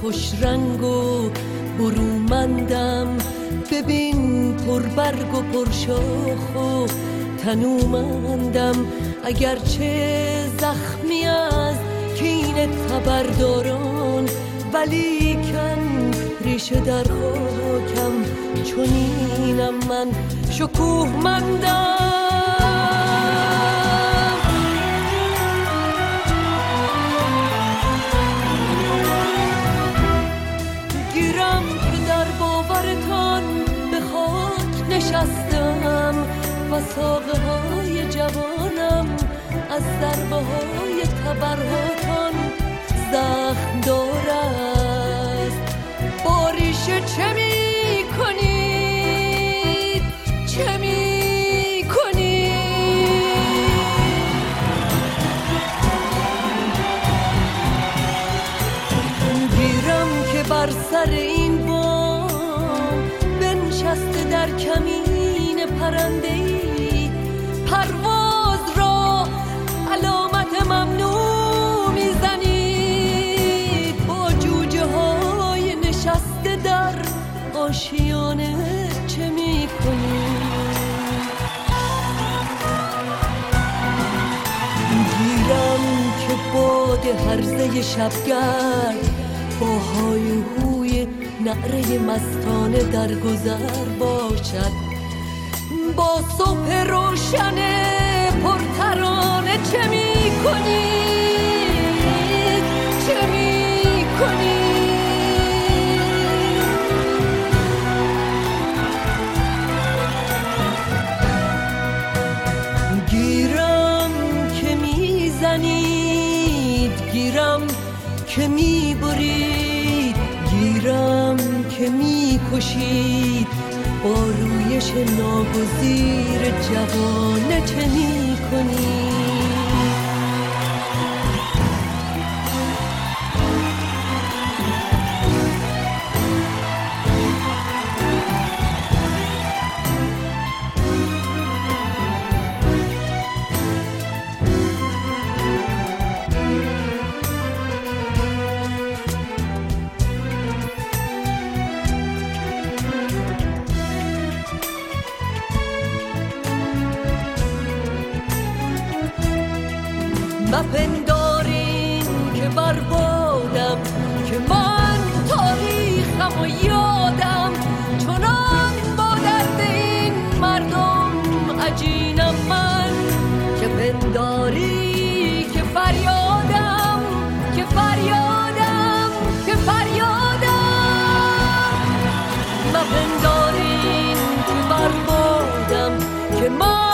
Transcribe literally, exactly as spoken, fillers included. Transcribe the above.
خوش رنگ و برومندم، ببین پر برگ و پر شاخ و تنومندم. اگرچه زخمی از کین خبرداران، ولیکن ریشه در خاکم چنینم من شکوهمندم. گیرم که در باورتان به خاک نشستم و ساقه های جوانم از ضربه های تبرهاتان زخم دارست. با ریشه چه می کنید؟ چه می کنید؟ گیرم که بر سر این بام بنشسته در کمین پرنده‌ای، پرواز را علامت ممنوع میزنید. با جوجه های نشسته در آشیانه چه میکنید؟ گیرم که باد هرزه شبگرد با های و هوی نعره مستانه در گذر باشد. با صبح روشن پرترانه چه می کنید؟ چه می کنید؟ گیرم که می زنید، گیرم که می برید، گیرم که می کشید. با رویش ناگزیر جوانه چه می کنی؟ مپندارین که بربادم، که من تاریخم و یادم، چنان با درد این مردم عجینم من. که پنداری که فریادم، که فریادم، که فریادم. مپندارین که بربادم، که من